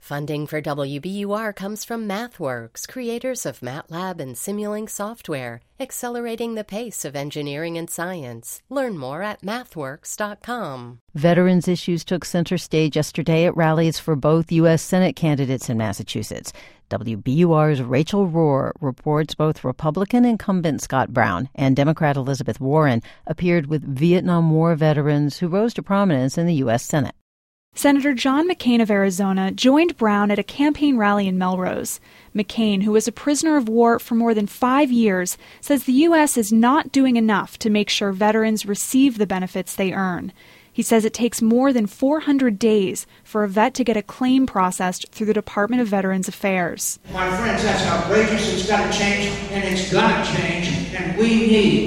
Funding for WBUR comes from MathWorks, creators of MATLAB and Simulink software, accelerating the pace of engineering and science. Learn more at mathworks.com. Veterans issues took center stage yesterday at rallies for both U.S. Senate candidates in Massachusetts. WBUR's Rachel Rohr reports both Republican incumbent Scott Brown and Democrat Elizabeth Warren appeared with Vietnam War veterans who rose to prominence in the U.S. Senate. Senator John McCain of Arizona joined Brown at a campaign rally in Melrose. McCain, who was a prisoner of war for more than 5 years, says the U.S. is not doing enough to make sure veterans receive the benefits they earn. He says it takes more than 400 days for a vet to get a claim processed through the Department of Veterans Affairs. My friends, that's outrageous. It's got to change, and it's going to change. And we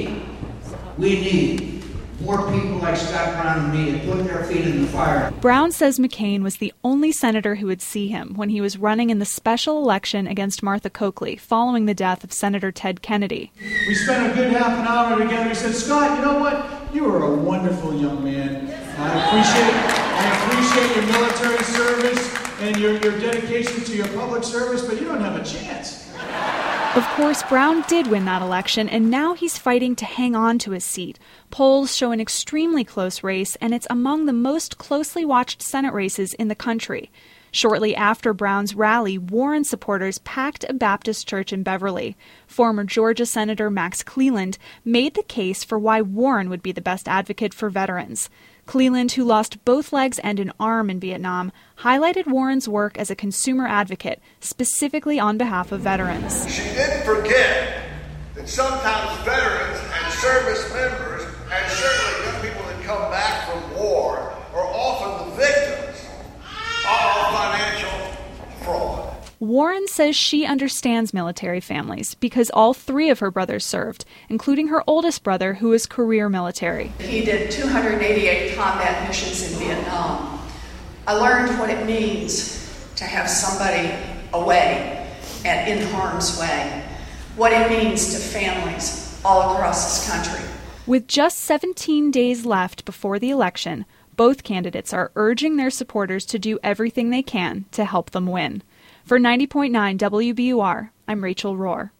need more people like Scott Brown and me to put their feet in the fire. Brown says McCain was the only senator who would see him when he was running in the special election against Martha Coakley following the death of Senator Ted Kennedy. We spent a good half an hour together. He said, Scott, you know what? You are a wonderful young man. I appreciate your military service and your dedication to your public service, but you don't have a chance. Of course, Brown did win that election, and now he's fighting to hang on to his seat. Polls show an extremely close race, and it's among the most closely watched Senate races in the country. Shortly after Brown's rally, Warren supporters packed a Baptist church in Beverly. Former Georgia Senator Max Cleland made the case for why Warren would be the best advocate for veterans. Cleland, who lost both legs and an arm in Vietnam, highlighted Warren's work as a consumer advocate, specifically on behalf of veterans. She didn't forget that sometimes veterans and service members, and certainly young people that come back from war, are often the victims of financial fraud. Warren says she understands military families because all 3 of her brothers served, including her oldest brother, who is career military. He did 288 combat missions in Vietnam. I learned what it means to have somebody away and in harm's way, what it means to families all across this country. With just 17 days left before the election, both candidates are urging their supporters to do everything they can to help them win. For 90.9 WBUR, I'm Rachel Rohr.